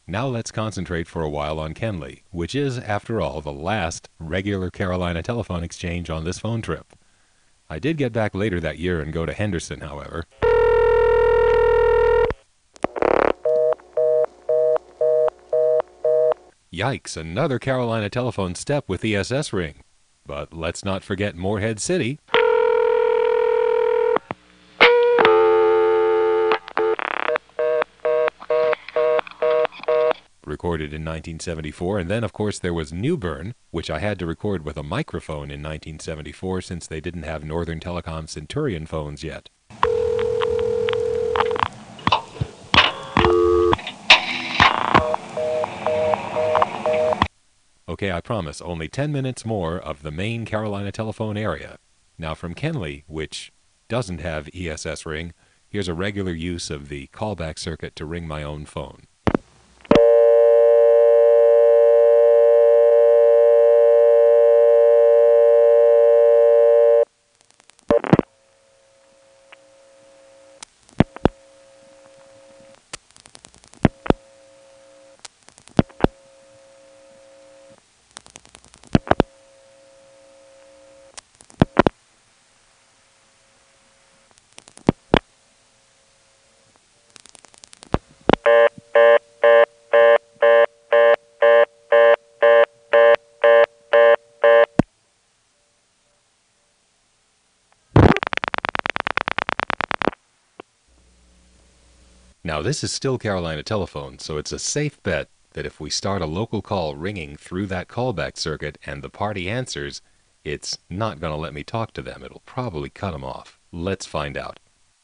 Now let's concentrate for a while on Kenly, which is, after all, the last regular Carolina telephone exchange on this phone trip. I did get back later that year and go to Henderson, however. Yikes, another Carolina telephone step with ESS ring. But let's not forget Morehead City. Recorded in 1974, and then of course there was New Bern, which I had to record with a microphone in 1974 since they didn't have Northern Telecom Centurion phones yet. Okay, I promise, only 10 minutes more of the main Carolina telephone area. Now from Kenly, which doesn't have ESS ring, here's a regular use of the callback circuit to ring my own phone. Now this is still Carolina telephone, so it's a safe bet that if we start a local call ringing through that callback circuit and the party answers, it's not going to let me talk to them. It'll probably cut them off. Let's find out.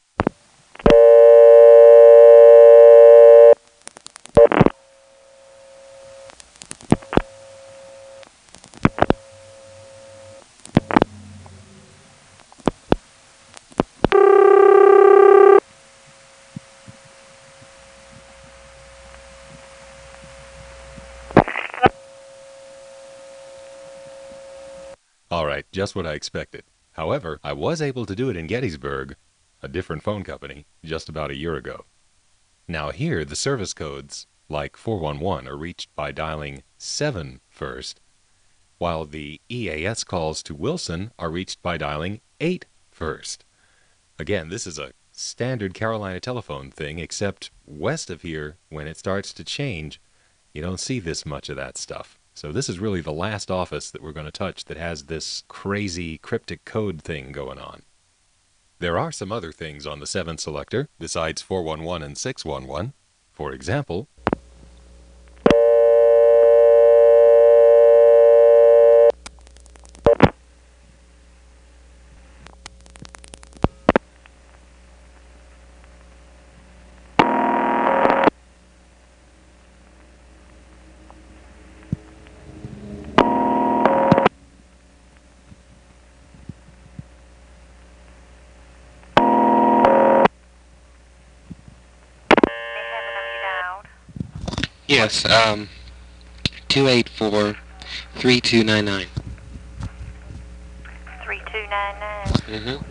Alright, just what I expected. However, I was able to do it in Gettysburg, a different phone company, just about a year ago. Now here, the service codes, like 411, are reached by dialing 7 first, while the EAS calls to Wilson are reached by dialing 8 first. Again, this is a standard Carolina telephone thing, except west of here, when it starts to change, you don't see this much of that stuff. So this is really the last office that we're going to touch that has this crazy cryptic code thing going on. There are some other things on the 7 selector besides 411 and 611. For example, Yes, 284-3299. 3299. Mm-hmm.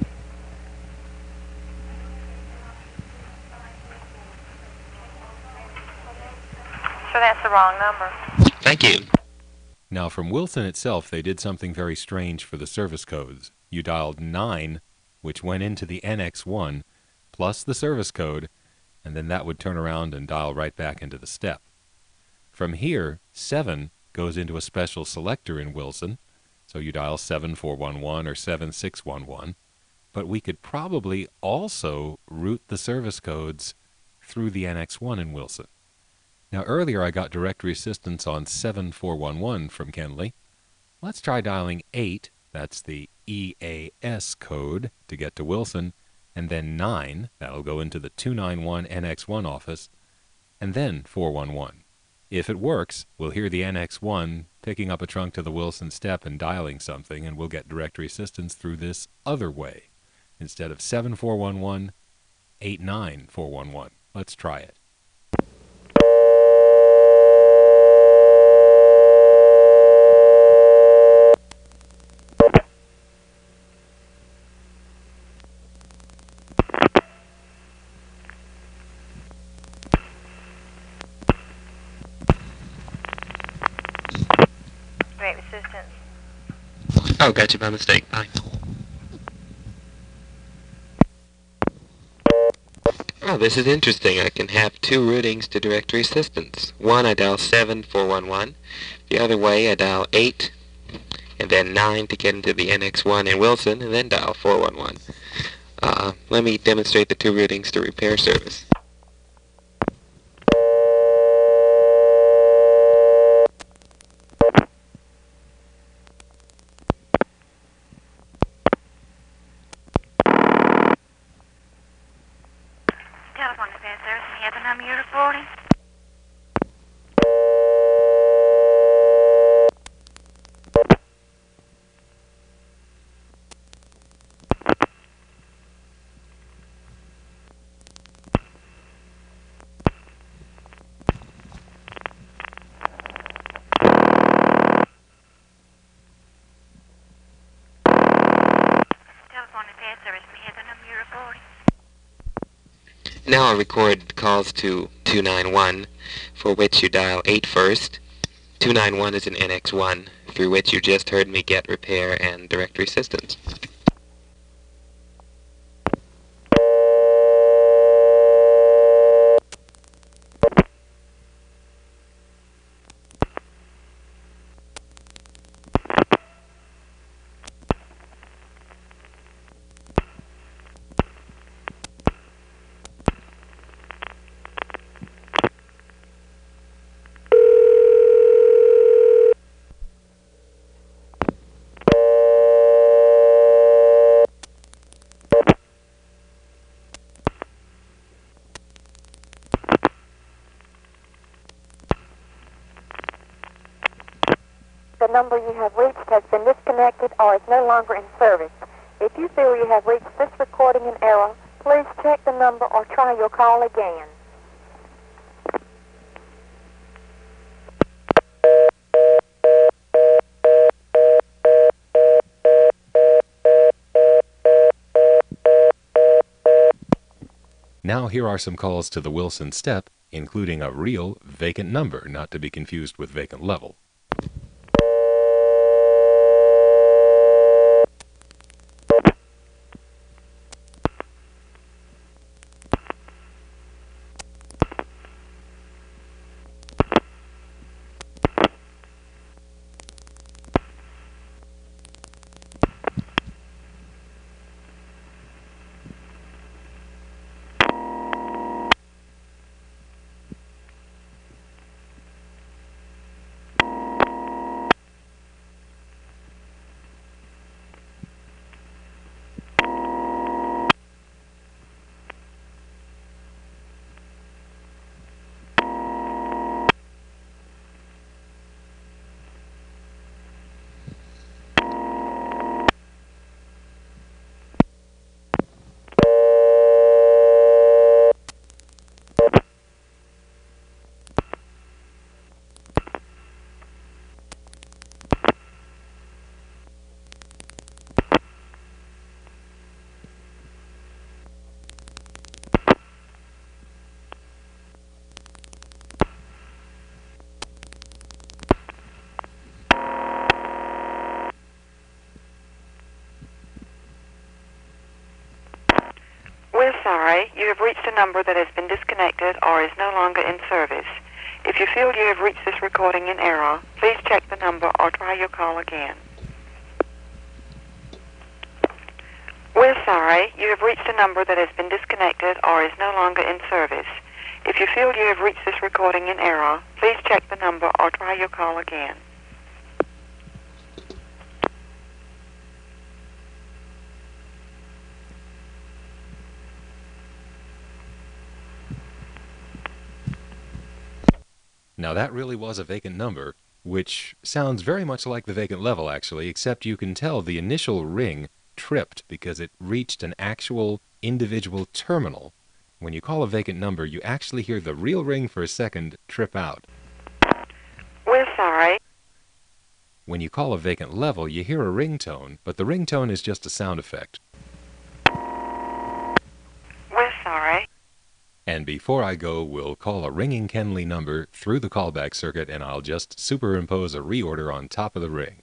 So that's the wrong number. Thank you. now from Wilson itself, they did something very strange for the service codes. You dialed 9, which went into the NX1, plus the service code, and then that would turn around and dial right back into the step. From here, 7 goes into a special selector in Wilson, so you dial 7411 or 7611, but we could probably also route the service codes through the NX1 in Wilson. Now earlier I got directory assistance on 7411 from Kenly. Let's try dialing 8, that's the EAS code, to get to Wilson, and then 9, that'll go into the 291 NX1 office, and then 411. If it works, we'll hear the NX1 picking up a trunk to the Wilson step and dialing something, and we'll get directory assistance through this other way. Instead of 7411, 89411. Let's try it. direct assistance. Oh, gotcha by mistake. Bye. Oh, this is interesting. I can have two routings to directory assistance. One, I dial 7411. The other way, I dial 8 and then 9 to get into the NX1 in Wilson, and then dial 411. Let me demonstrate the two routings to repair service. Telephone defense service, may I have the number you're reporting? Telephone defense service, may I have the number you're reporting? Now I'll record calls to 291, for which you dial 8 first. 291 is an NX1, through which you just heard me get repair and directory assistance. The number you have reached has been disconnected or is no longer in service. If you feel you have reached this recording in error, please check the number or try your call again. Now here are some calls to the Wilson step, including a real vacant number, not to be confused with vacant level. We're sorry, you have reached a number that has been disconnected or is no longer in service. If you feel you have reached this recording in error, please check the number or try your call again. We're sorry, you have reached a number that has been disconnected or is no longer in service. If you feel you have reached this recording in error, please check the number or try your call again. Now that really was a vacant number, which sounds very much like the vacant level actually, except you can tell the initial ring tripped because it reached an actual individual terminal. When you call a vacant number, you actually hear the real ring for a second trip out. We're sorry. When you call a vacant level, you hear a ringtone, but the ringtone is just a sound effect. We're sorry. And before I go, we'll call a ringing Kenley number through the callback circuit, and I'll just superimpose a reorder on top of the ring.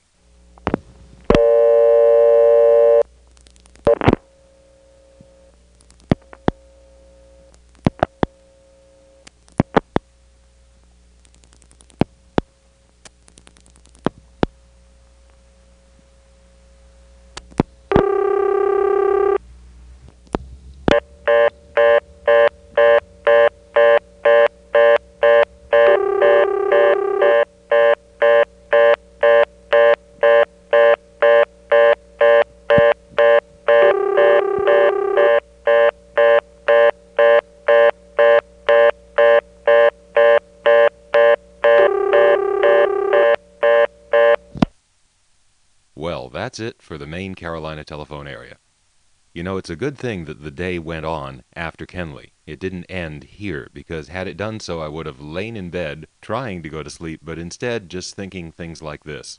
Well, that's it for the main Carolina telephone area. You know, it's a good thing that the day went on after Kenley. It didn't end here, because had it done so, I would have lain in bed trying to go to sleep, but instead just thinking things like this.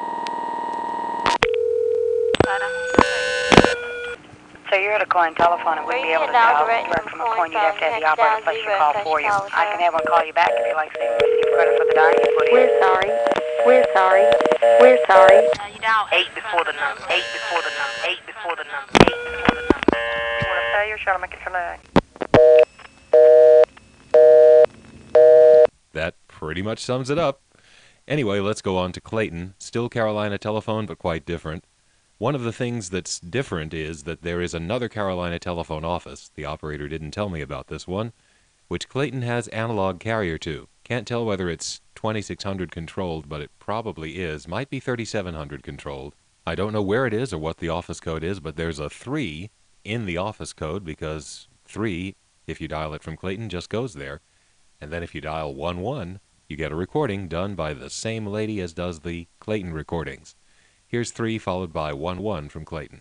So you're at a coin telephone and wouldn't be able to dial direct from a coin. You'd have to have the operator place your call for you. I can have one call you back if you like to receive credit for the dime you put in. We're sorry. We're sorry. We're sorry. You dial 8 before the number. 8 before the number. 8 before the number. 8 before the number. You want to pay or shall I make it delay? That pretty much sums it up. Anyway, let's go on to Clayton. Still Carolina telephone, but quite different. One of the things that's different is that there is another Carolina telephone office. The operator didn't tell me about this one, which Clayton has analog carrier to. Can't tell whether it's 2600 controlled, but it probably is. Might be 3700 controlled. I don't know where it is or what the office code is, but there's a 3 in the office code, because 3, if you dial it from Clayton, just goes there. And then if you dial 11, you get a recording done by the same lady as does the Clayton recordings. Here's 3 followed by 11 from Clayton.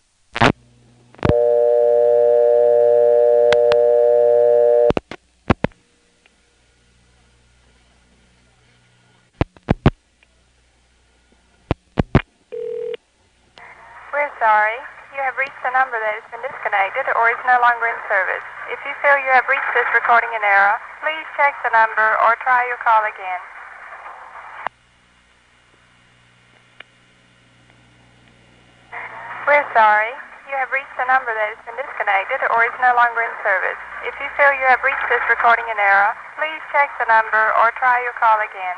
We're sorry. You have reached a number that has been disconnected or is no longer in service. If you feel you have reached this recording in error, please check the number or try your call again. We're sorry. You have reached a number that has been disconnected or is no longer in service. If you feel you have reached this recording in error, please check the number or try your call again.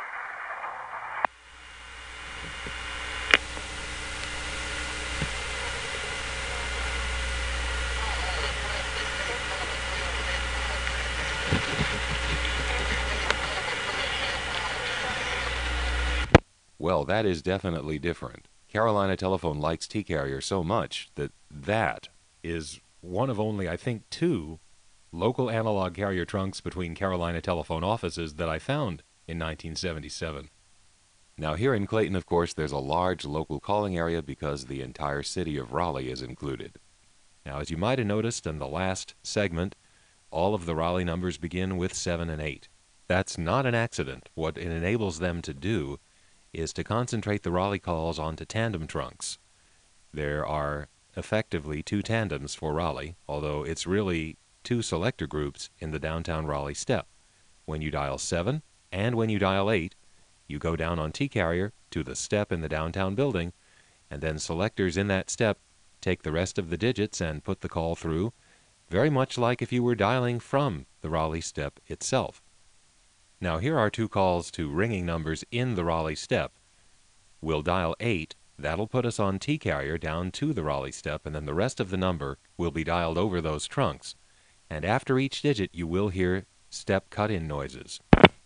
Well, that is definitely different. Carolina Telephone likes T-Carrier so much that that is one of only, I think, 2 local analog carrier trunks between Carolina Telephone offices that I found in 1977. Now, here in Clayton, of course, there's a large local calling area because the entire city of Raleigh is included. Now, as you might have noticed in the last segment, all of the Raleigh numbers begin with 7 and 8. That's not an accident. What it enables them to do is to concentrate the Raleigh calls onto tandem trunks. There are effectively 2 tandems for Raleigh, although it's really 2 selector groups in the downtown Raleigh step. When you dial 7 and when you dial 8, you go down on T-Carrier to the step in the downtown building, and then selectors in that step take the rest of the digits and put the call through, very much like if you were dialing from the Raleigh step itself. Now, here are 2 calls to ringing numbers in the Raleigh step. We'll dial 8. That'll put us on T-Carrier down to the Raleigh step, and then the rest of the number will be dialed over those trunks. And after each digit, you will hear step cut-in noises,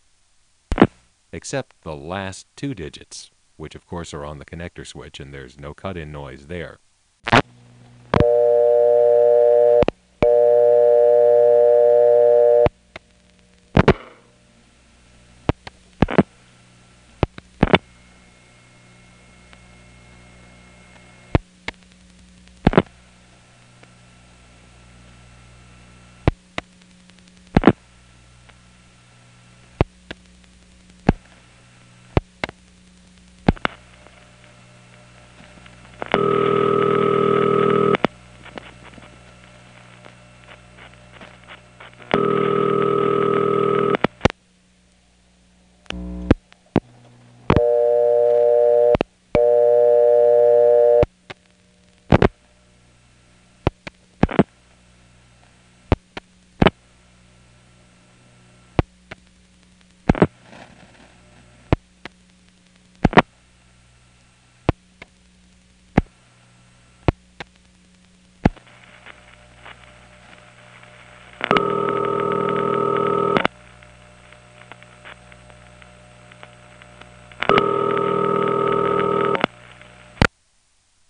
except the last 2 digits, which of course are on the connector switch, and there's no cut-in noise there.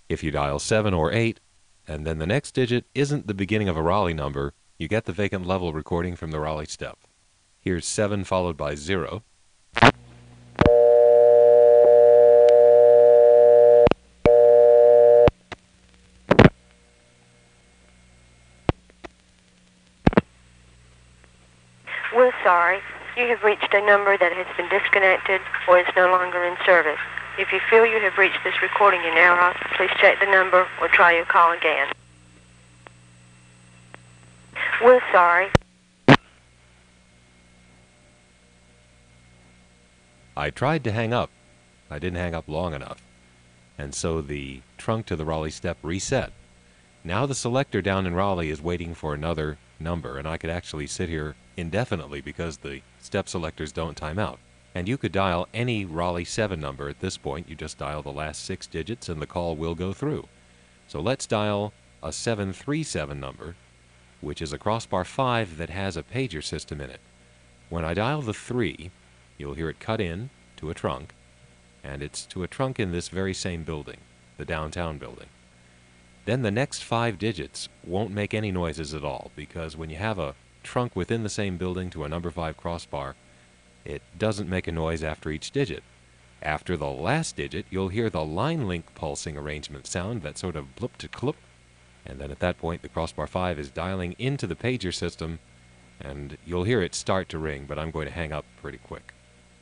If you dial 7 or 8, and then the next digit isn't the beginning of a Raleigh number, you get the vacant level recording from the Raleigh step. Here's 7 followed by 0. We're sorry. You have reached a number that has been disconnected or is no longer in service. If you feel you have reached this recording in error, please check the number or try your call again. We're sorry. I tried to hang up. I didn't hang up long enough. And so the trunk to the Raleigh step reset. Now the selector down in Raleigh is waiting for another number, and I could actually sit here indefinitely because the step selectors don't time out. And you could dial any Raleigh 7 number at this point. You just dial the last 6 digits and the call will go through. So let's dial a 737 number, which is a crossbar 5 that has a pager system in it. When I dial the 3, you'll hear it cut in to a trunk, and it's to a trunk in this very same building, the downtown building. Then the next 5 digits won't make any noises at all, because when you have a trunk within the same building to a number 5 crossbar, it doesn't make a noise after each digit. After the last digit, you'll hear the line link pulsing arrangement sound, that sort of blip to clip, and then at that point the crossbar 5 is dialing into the pager system, and you'll hear it start to ring, but I'm going to hang up pretty quick.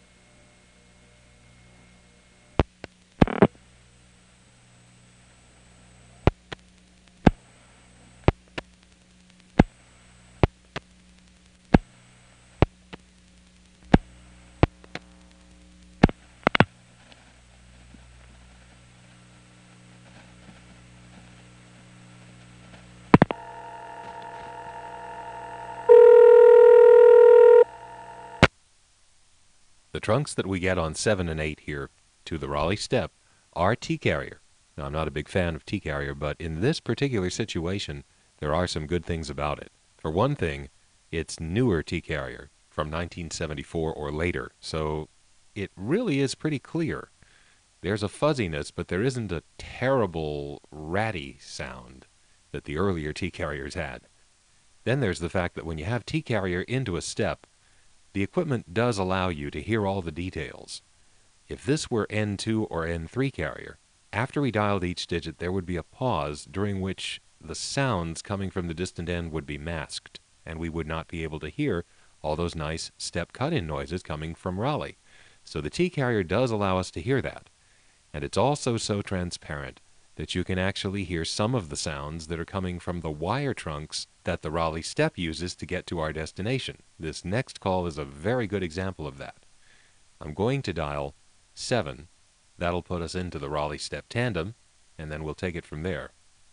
The trunks that we get on 7 and 8 here to the Raleigh step are T-Carrier. Now, I'm not a big fan of T-Carrier, but in this particular situation, there are some good things about it. For one thing, it's newer T-Carrier from 1974 or later, so it really is pretty clear. There's a fuzziness, but there isn't a terrible ratty sound that the earlier T-Carriers had. Then there's the fact that when you have T-Carrier into a step, the equipment does allow you to hear all the details. If this were N2 or N3 carrier, after we dialed each digit, there would be a pause during which the sounds coming from the distant end would be masked, and we would not be able to hear all those nice step cut-in noises coming from Raleigh. So the T-Carrier does allow us to hear that. And it's also so transparent that you can actually hear some of the sounds that are coming from the wire trunks that the Raleigh step uses to get to our destination. This next call is a very good example of that. I'm going to dial 7. That'll put us into the Raleigh step tandem, and then we'll take it from there.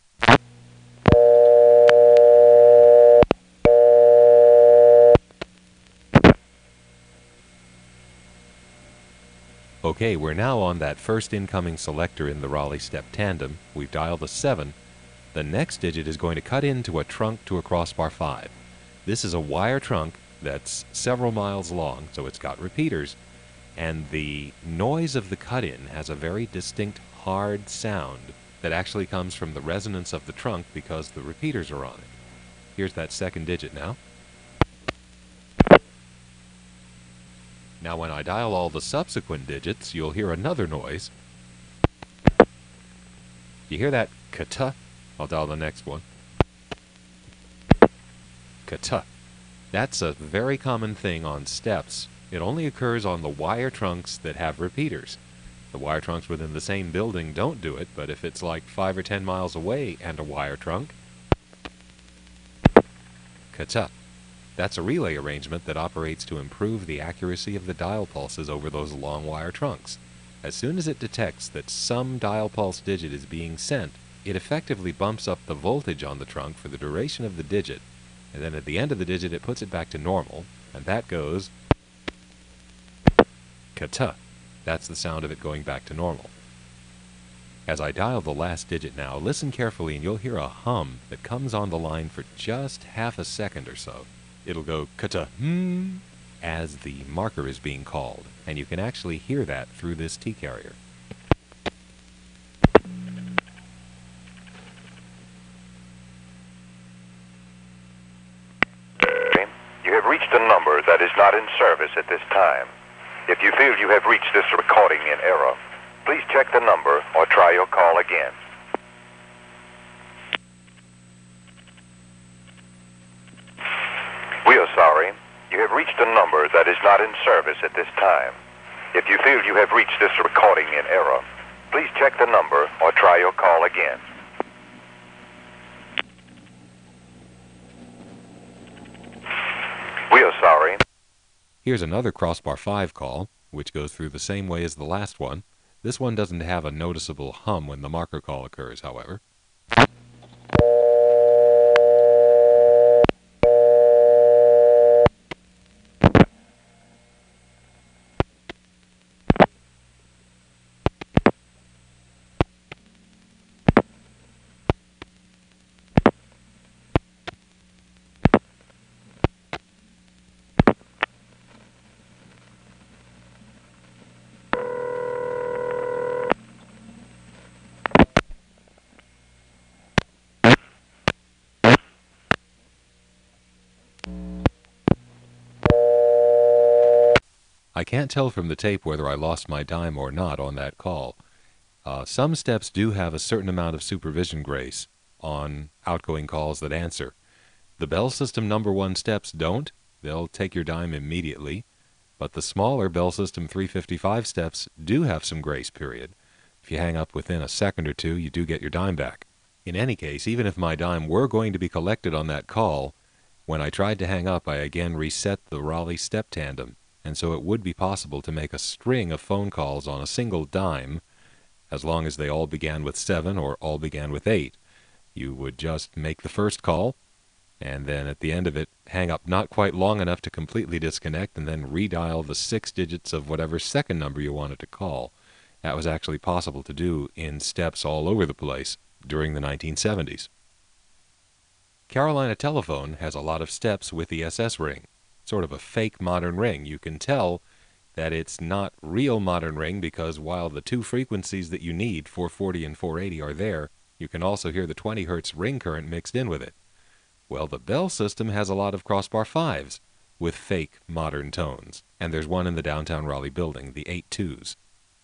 Okay, we're now on that first incoming selector in the Raleigh step tandem. We've dialed a 7. The next digit is going to cut into a trunk to a crossbar 5. This is a wire trunk that's several miles long, so it's got repeaters, and the noise of the cut-in has a very distinct hard sound that actually comes from the resonance of the trunk because the repeaters are on it. Here's that second digit now. Now when I dial all the subsequent digits, you'll hear another noise. You hear that ka-tuh? I'll dial the next one. Ka-tuh. That's a very common thing on steps. It only occurs on the wire trunks that have repeaters. The wire trunks within the same building don't do it, but if it's like 5 or 10 miles away and a wire trunk, ka-tuh. That's a relay arrangement that operates to improve the accuracy of the dial pulses over those long wire trunks. As soon as it detects that some dial pulse digit is being sent, it effectively bumps up the voltage on the trunk for the duration of the digit, and then at the end of the digit it puts it back to normal, and that goes ka-tuh. That's the sound of it going back to normal. As I dial the last digit now, listen carefully and you'll hear a hum that comes on the line for just half a second or so. It'll go ka-tuh as the marker is being called, and you can actually hear that through this T-Carrier. service at this time. If you feel you have reached this recording in error, please check the number or try your call again. We are sorry. You have reached a number that is not in service at this time. If you feel you have reached this recording in error, please check the number or try your call again. We are sorry. Here's another Crossbar 5 call, which goes through the same way as the last one. This one doesn't have a noticeable hum when the marker call occurs, however. I can't tell from the tape whether I lost my dime or not on that call. Some steps do have a certain amount of supervision grace on outgoing calls that answer. The Bell System number 1 steps don't. They'll take your dime immediately. But the smaller Bell System 355 steps do have some grace period. If you hang up within a second or two, you do get your dime back. In any case, even if my dime were going to be collected on that call, when I tried to hang up, I again reset the Raleigh step tandem. And so it would be possible to make a string of phone calls on a single dime, as long as they all began with 7 or all began with 8. You would just make the first call, and then at the end of it, hang up not quite long enough to completely disconnect, and then redial the 6 digits of whatever second number you wanted to call. That was actually possible to do in steps all over the place during the 1970s. Carolina Telephone has a lot of steps with the SS ring. Sort of a fake modern ring. You can tell that it's not real modern ring because while the 2 frequencies that you need, 440 and 480, are there, you can also hear the 20 hertz ring current mixed in with it. Well, the Bell System has a lot of Crossbar 5s with fake modern tones, and there's one in the downtown Raleigh building, the 82s.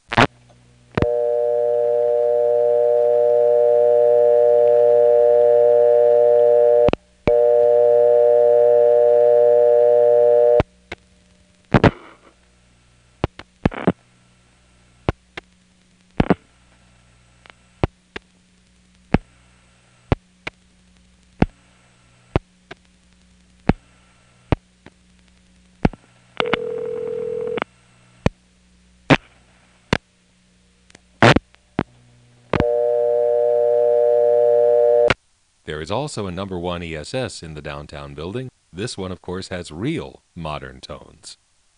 There is also a number 1 ESS in the downtown building. This one, of course, has real modern tones.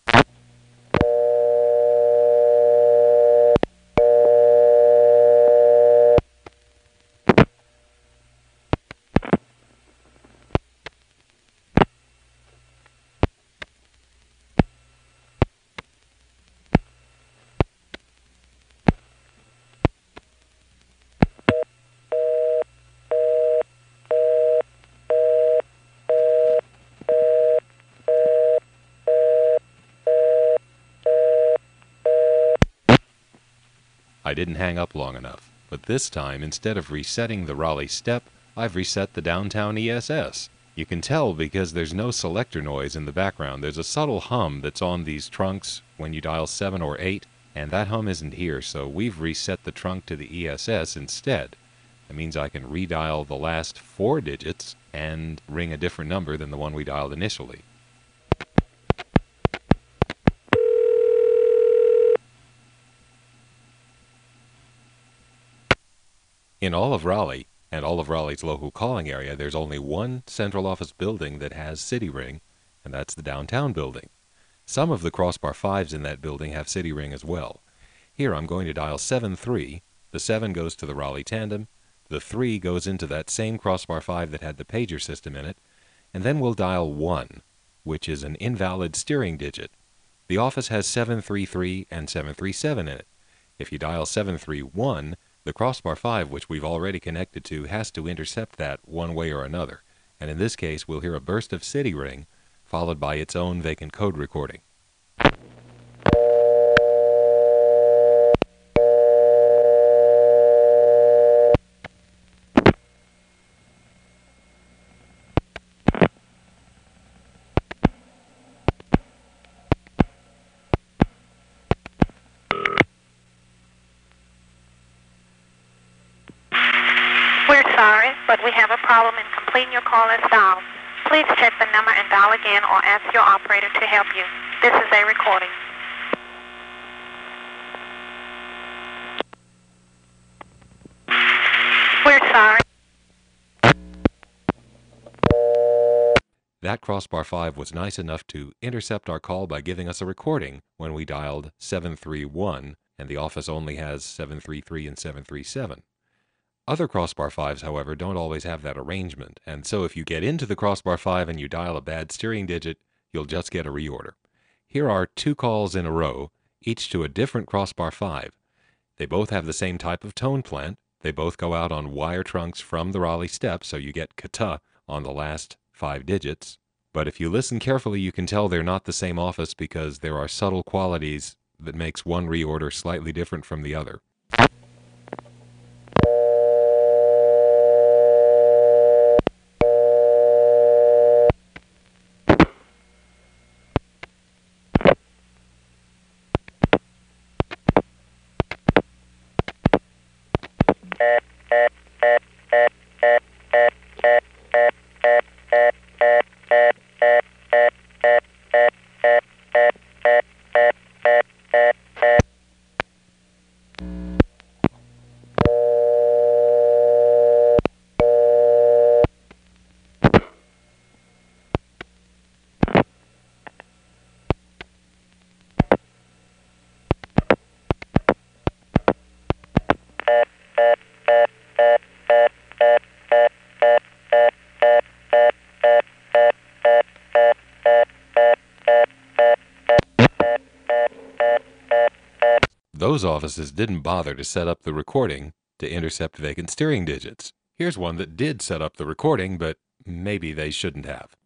I didn't hang up long enough, but this time, instead of resetting the Raleigh step, I've reset the downtown ESS. You can tell because there's no selector noise in the background. There's a subtle hum that's on these trunks when you dial 7 or 8, and that hum isn't here, so we've reset the trunk to the ESS instead. That means I can redial the last 4 digits and ring a different number than the one we dialed initially. In all of Raleigh, and all of Raleigh's local calling area, there's only one central office building that has City Ring, and that's the downtown building. Some of the Crossbar 5s in that building have City Ring as well. Here I'm going to dial 7-3. The 7 goes to the Raleigh tandem, the 3 goes into that same Crossbar 5 that had the pager system in it, and then we'll dial 1, which is an invalid steering digit. The office has 733 and 737 in it. If you dial 731, the Crossbar 5, which we've already connected to, has to intercept that one way or another, and in this case we'll hear a burst of City Ring, followed by its own vacant code recording. but we have a problem in completing your call as dialed. Please check the number and dial again or ask your operator to help you. This is a recording. We're sorry. That Crossbar 5 was nice enough to intercept our call by giving us a recording when we dialed 731, and the office only has 733 and 737. Other Crossbar 5s, however, don't always have that arrangement, and so if you get into the Crossbar 5 and you dial a bad steering digit, you'll just get a reorder. Here are 2 calls in a row, each to a different Crossbar 5. They both have the same type of tone plant. They both go out on wire trunks from the Raleigh step, so you get kata on the last 5 digits. But if you listen carefully, you can tell they're not the same office because there are subtle qualities that makes one reorder slightly different from the other. Those offices didn't bother to set up the recording to intercept vacant steering digits. Here's one that did set up the recording, but maybe they shouldn't have.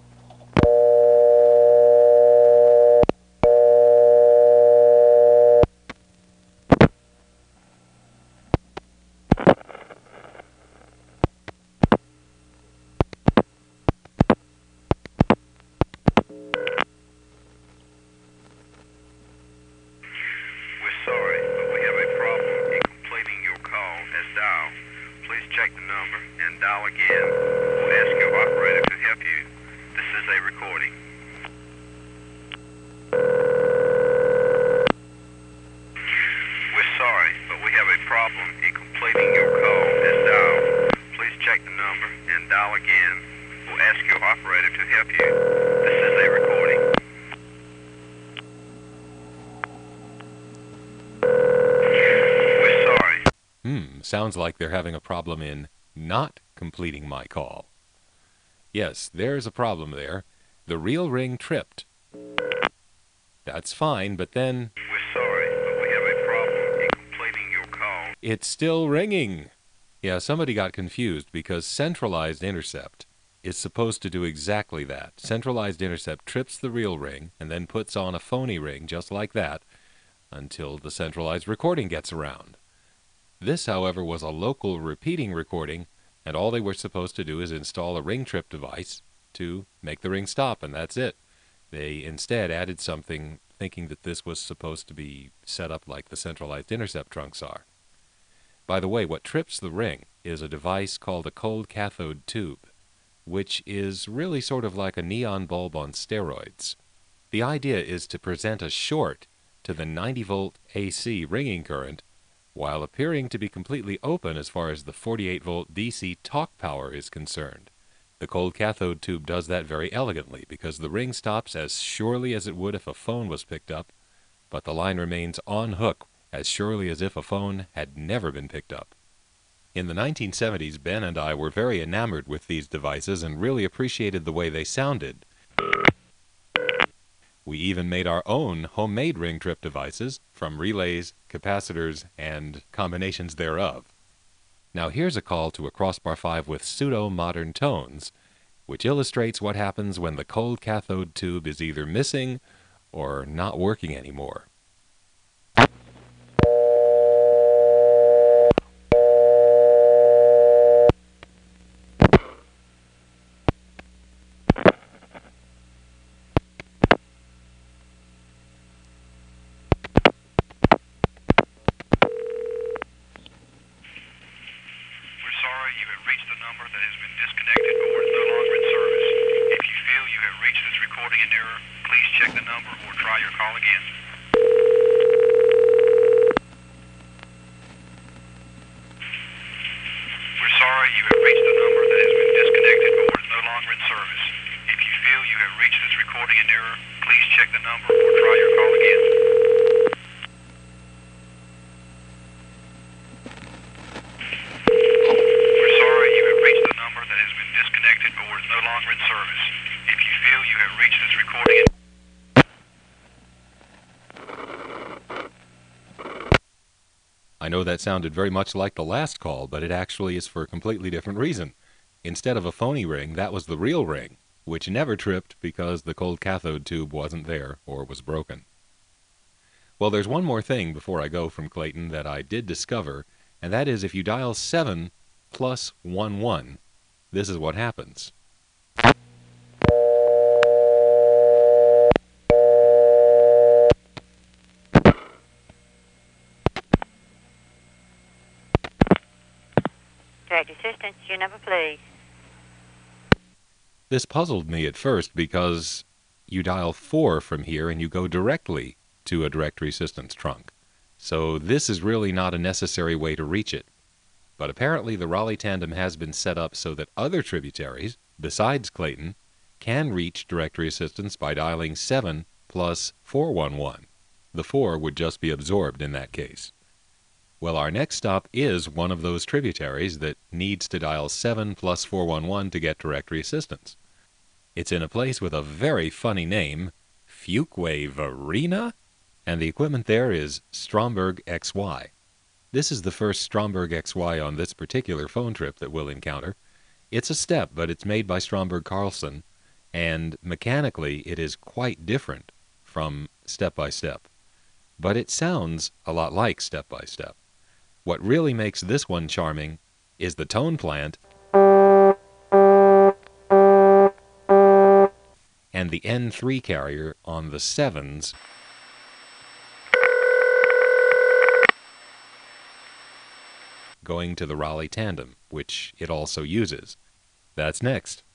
Sounds like they're having a problem in not completing my call. Yes, there's a problem there. The real ring tripped. That's fine, but then... We're sorry, but we have a problem in completing your call. It's still ringing. Yeah, somebody got confused because centralized intercept is supposed to do exactly that. Centralized intercept trips the real ring and then puts on a phony ring just like that until the centralized recording gets around. This, however, was a local repeating recording, and all they were supposed to do is install a ring trip device to make the ring stop, and that's it. They instead added something thinking that this was supposed to be set up like the centralized intercept trunks are. By the way, what trips the ring is a device called a cold cathode tube, which is really sort of like a neon bulb on steroids. The idea is to present a short to the 90-volt AC ringing current while appearing to be completely open as far as the 48-volt DC talk power is concerned. The cold cathode tube does that very elegantly because the ring stops as surely as it would if a phone was picked up, but the line remains on hook as surely as if a phone had never been picked up. In the 1970s, Ben and I were very enamored with these devices and really appreciated the way they sounded. We even made our own homemade ring trip devices from relays, capacitors, and combinations thereof. Now here's a call to a Crossbar 5 with pseudo-modern tones, which illustrates what happens when the cold cathode tube is either missing or not working anymore. You have reached the number I know that sounded very much like the last call, but it actually is for a completely different reason. Instead of a phony ring, that was the real ring, which never tripped because the cold cathode tube wasn't there or was broken. Well, there's one more thing before I go from Clayton that I did discover, and that is if you dial 7 plus 11, this is what happens. Directory Assistance, your number, please. This puzzled me at first because you dial 4 from here and you go directly to a directory assistance trunk. So this is really not a necessary way to reach it. But apparently the Raleigh Tandem has been set up so that other tributaries, besides Clayton, can reach directory assistance by dialing 7 plus 411. The 4 would just be absorbed in that case. Well, our next stop is one of those tributaries that needs to dial 7 plus 411 to get directory assistance. It's in a place with a very funny name, Fuquay Varina, and the equipment there is Stromberg XY. This is the first Stromberg XY on this particular phone trip that we'll encounter. It's a step, but it's made by Stromberg Carlson, and mechanically it is quite different from Step by Step. But it sounds a lot like Step by Step. What really makes this one charming is the tone plant and the N3 carrier on the 7s going to the Raleigh Tandem, which it also uses. That's next.